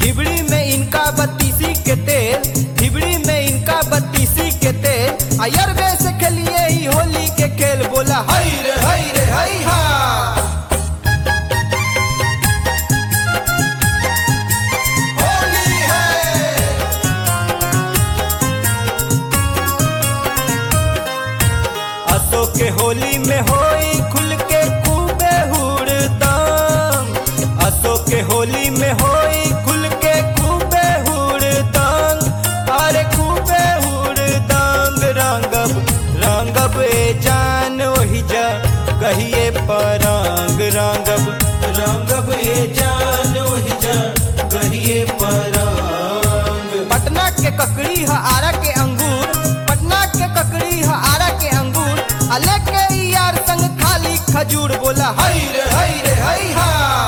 हिबड़ी में इनका 32 के तेल, हिबड़ी में इनका 32 के तेल। अयरबे से खेलिए ही होली के खेल, बोला हाय रे हाय रे हाय हा। होली है असो के होली में होई खुल के खूबे हुड़दंग, असो के होली में होई खुल के खूबे हुड़दंग, अरे खूबे हुड़दंग। रंगब रंगब ए जान ओहि जा कहिए परंग, रंगब रंगब ए जान ओहि जा कहिए परंग। पटना के ककड़ी ह आरा के अंगूर, पटना के ककड़ी ह आरा के अंगूर, अले के यार संग खाली खजूर, बोला हाय रे हाय रे हाय हा।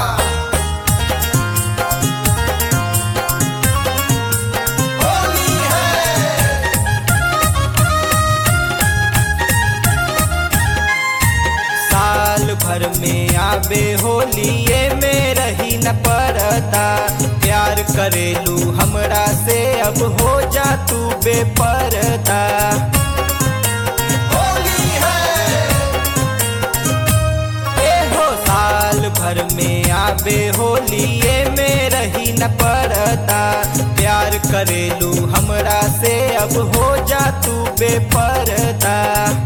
होली है साल भर में आबे होली, ये में रही न परता। प्यार करेलू हमरा से अब हो जा तू बेपरदा। होली है ए हो साल भर में आबे होली, ये में रही न परता। प्यार करेलू हमरा से अब हो जा तू बेपरदा।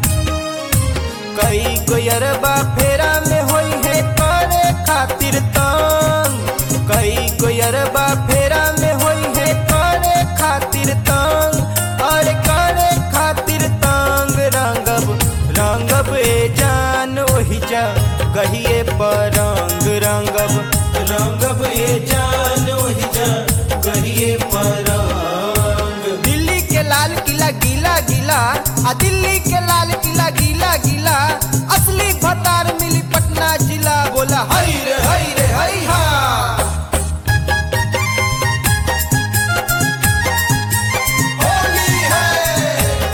कई गोयरबा फेरा में होई है करे खातिर तंग, कई गोयरबा फेरा में होई है करे खातिर तंग, अरे करे खातिर तंग। रंगब रंगब ए जान ओहि जा कहिए परंग, रंगब रंगब ए जान ओहि जा कहिए परंग। दिल्ली के लाल किला गीला गीला, आ दिल्ली के लाल किला गीला गीला, असली भतार मिली पटना जिला, बोला हाय रे हाय रे हाय हा। होली है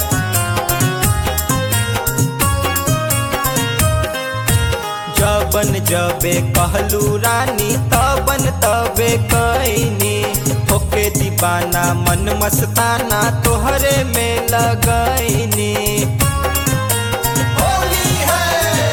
जबन जबे कहलू रानी, तबन तबे कैनी। होके दीवाना मन मस्ताना तोहरे में लगैनी। होली है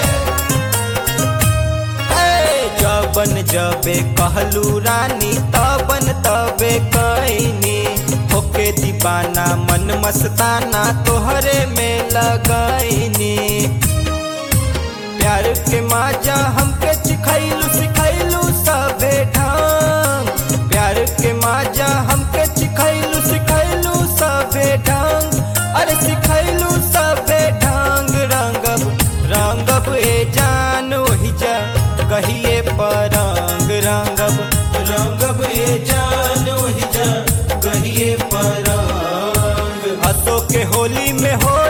जबन जबे कहलू रानी, तबन तबे कैनी। होके दीवाना मन मस्ताना तोहरे में लगैनी। प्यार के माजा हमके सिखैलू सिखैलू सबे ढंग, प्यार के माजा हमके सिखैलू सिखैलू सबे ढंग, अरे सिखैलू सबे ढंग। रंगब रंगब ए जान ओहि जा कहिए परंग, रंगब रंगब ए जान ओहि जा कहिए परंग। असो के होली में हो